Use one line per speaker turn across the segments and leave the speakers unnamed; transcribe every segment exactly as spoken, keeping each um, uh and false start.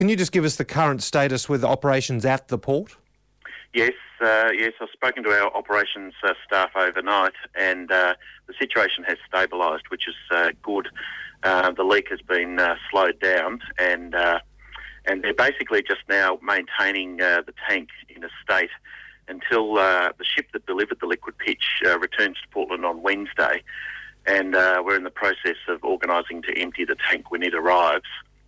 Can you just give us the current status with operations at the port?
Yes, uh, yes. I've spoken to our operations uh, staff overnight, and uh, the situation has stabilised, which is uh, good. Uh, the leak has been uh, slowed down, and uh, and they're basically just now maintaining uh, the tank in a state until uh, the ship that delivered the liquid pitch uh, returns to Portland on Wednesday, and uh, we're in the process of organising to empty the tank when it arrives.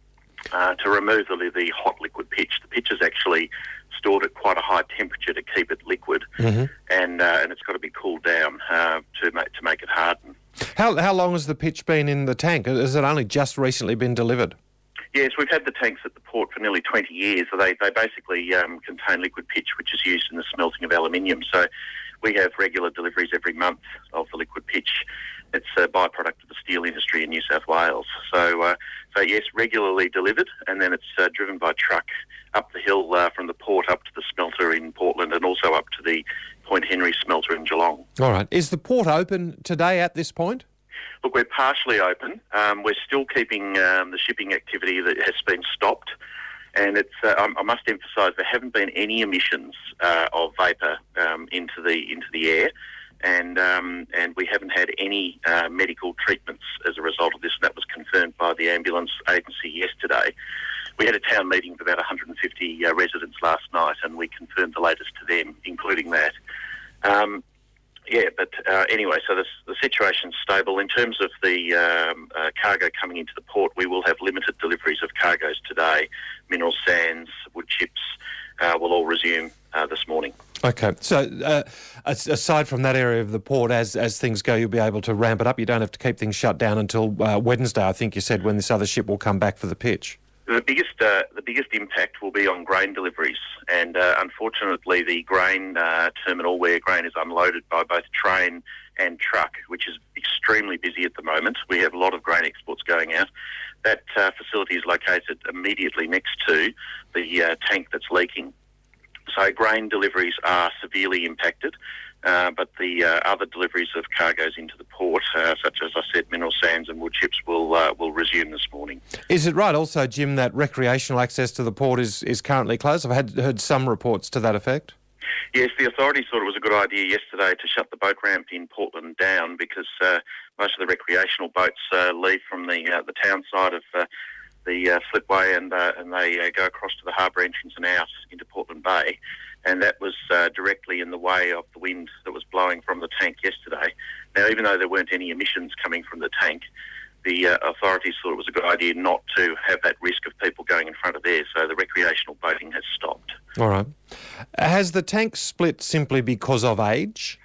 Uh, to remove the, the hot liquid pitch. The pitch is actually stored at quite a high temperature to keep it liquid, mm-hmm. and uh, and it's got to be cooled down uh, to make to make it harden.
How how long has the pitch been in the tank? Has it only just recently been delivered?
Yes, we've had the tanks at the port for nearly twenty years. So they they basically um, contain liquid pitch, which is used in the smelting of aluminium. So we have regular deliveries every month of the liquid pitch. It's a byproduct of the steel industry in New South Wales. So, uh, so yes, regularly delivered, and then it's uh, driven by truck up the hill uh, from the port up to the smelter in Portland, and also up to the Point Henry smelter in Geelong.
All right. Is the port open today at this point?
Look, we're partially open. Um, we're still keeping um, the shipping activity that has been stopped, and it's. Uh, I, I must emphasise there haven't been any emissions uh, of vapour um, into the into the air. And um, and we haven't had any uh, medical treatments as a result of this, and that was confirmed by the ambulance agency yesterday. We had a town meeting with about one hundred fifty uh, residents last night, and we confirmed the latest to them, including that. Um, yeah, but uh, anyway, so this, the situation's stable. In terms of the um, uh, cargo coming into the port, we will have limited deliveries of cargoes today. Mineral sands, wood chips uh, will all resume uh, this morning.
Okay, so uh, aside from that area of the port, as as things go, you'll be able to ramp it up. You don't have to keep things shut down until uh, Wednesday, I think you said, when this other ship will come back for the pitch.
The biggest uh, the biggest impact will be on grain deliveries, and uh, unfortunately the grain uh, terminal where grain is unloaded by both train and truck, which is extremely busy at the moment. We have a lot of grain exports going out. That uh, facility is located immediately next to the uh, tank that's leaking. So grain deliveries are severely impacted, uh, but the uh, other deliveries of cargoes into the port, uh, such as I said, mineral sands and wood chips, will uh, will resume this morning.
Is it right also, Jim, that recreational access to the port is, is currently closed? I've had heard some reports to that effect.
Yes, the authorities thought it was a good idea yesterday to shut the boat ramp in Portland down because uh, most of the recreational boats uh, leave from the uh, the town side of uh, the uh, slipway and uh, and they uh, go across to the harbour entrance and out into Portland Bay, and that was uh, directly in the way of the wind that was blowing from the tank yesterday. Now, even though there weren't any emissions coming from the tank, the uh, authorities thought it was a good idea not to have that risk of people going in front of theirs, so the recreational boating has stopped.
All right. Has the tank split simply because of age?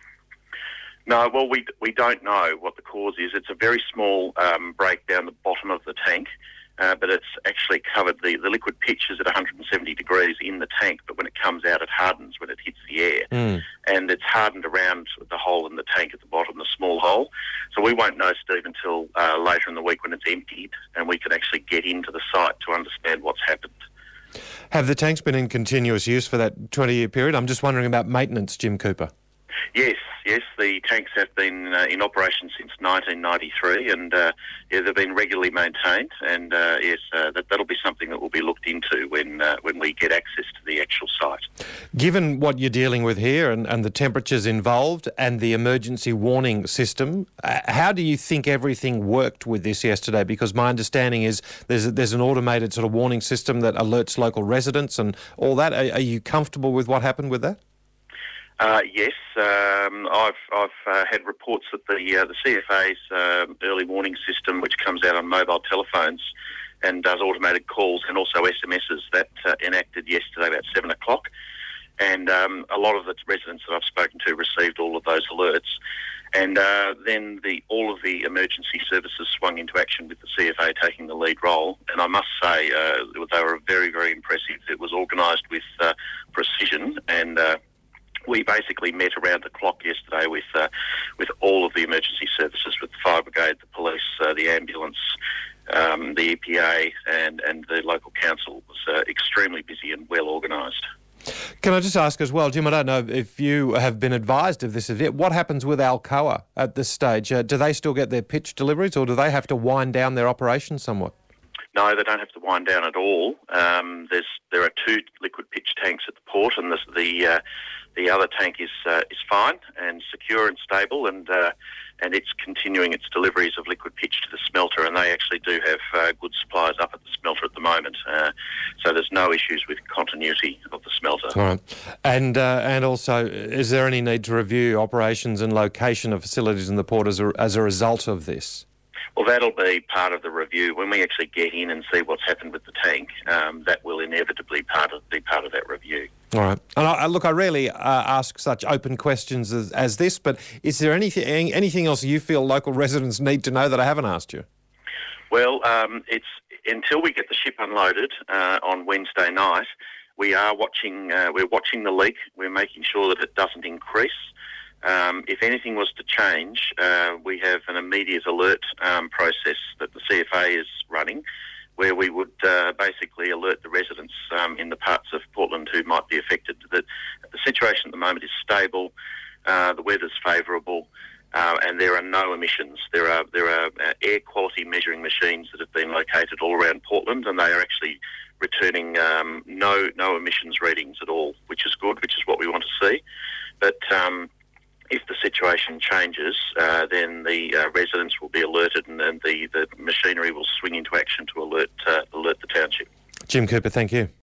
No, well, we we don't know what the cause is. It's a very small um, break down the bottom of the tank. Uh, but it's actually covered, the, the liquid pitch is at one hundred seventy degrees in the tank, but when it comes out it hardens when it hits the air. Mm. And it's hardened around the hole in the tank at the bottom, the small hole. So we won't know, Steve, until uh, later in the week when it's emptied and we can actually get into the site to understand what's happened.
Have the tanks been in continuous use for that twenty-year period? I'm just wondering about maintenance, Jim Cooper.
Yes, yes, the tanks have been uh, in operation since nineteen ninety-three, and uh, yeah, they've been regularly maintained. And uh, yes, uh, that, that'll be something that will be looked into when uh, when we get access to the actual site.
Given what you're dealing with here, and, and the temperatures involved, and the emergency warning system, uh, how do you think everything worked with this yesterday? Because my understanding is there's a, there's an automated sort of warning system that alerts local residents and all that. Are, are you comfortable with what happened with that?
Uh, yes, um, I've I've uh, had reports that the uh, the C F A's uh, early warning system, which comes out on mobile telephones and does automated calls and also S M Ses, that uh, enacted yesterday about seven o'clock, and um, a lot of the residents that I've spoken to received all of those alerts, and uh, then the all of the emergency services swung into action with the C F A taking the lead role, and I must say uh, they were very very impressive. It was organised with uh, precision and. Uh, We basically met around the clock yesterday with uh, with all of the emergency services, with the fire brigade, the police, uh, the ambulance, um, the E P A and, and the local council. It was uh, extremely busy and well organised.
Can I just ask as well, Jim, I don't know if you have been advised of this event. What happens with Alcoa at this stage? Uh, do they still get their pitch deliveries or do they have to wind down their operations somewhat?
No, they don't have to wind down at all. Um, there's there are two liquid pitch tanks at the port, and the the, uh, the other tank is uh, is fine and secure and stable, and uh, and it's continuing its deliveries of liquid pitch to the smelter, and they actually do have uh, good supplies up at the smelter at the moment. Uh, so there's no issues with continuity of the smelter.
All right. And uh, and also, is there any need to review operations and location of facilities in the port as a, as a result of this?
Well, that'll be part of the review. When we actually get in and see what's happened with the tank, um, that will inevitably part of, be part of that review.
All right. And I, look, I rarely uh, ask such open questions as, as this, but is there anything anything else you feel local residents need to know that I haven't asked you?
Well, um, it's until we get the ship unloaded uh, on Wednesday night, we are watching. Uh, we're watching the leak. We're making sure that it doesn't increase. Um, if anything was to change, uh, we have an immediate alert um, process that the C F A is running, where we would uh, basically alert the residents um, in the parts of Portland who might be affected. That the situation at the moment is stable, uh, the weather's favourable, uh, and there are no emissions. There are there are uh, air quality measuring machines that have been located all around Portland, and they are actually returning um, no no emissions readings at all, which is good, which is what we want to see. But um, if the situation changes, uh, then the uh, residents will be alerted, and then the, the machinery will swing into action to alert uh, alert the township.
Jim Cooper, thank you.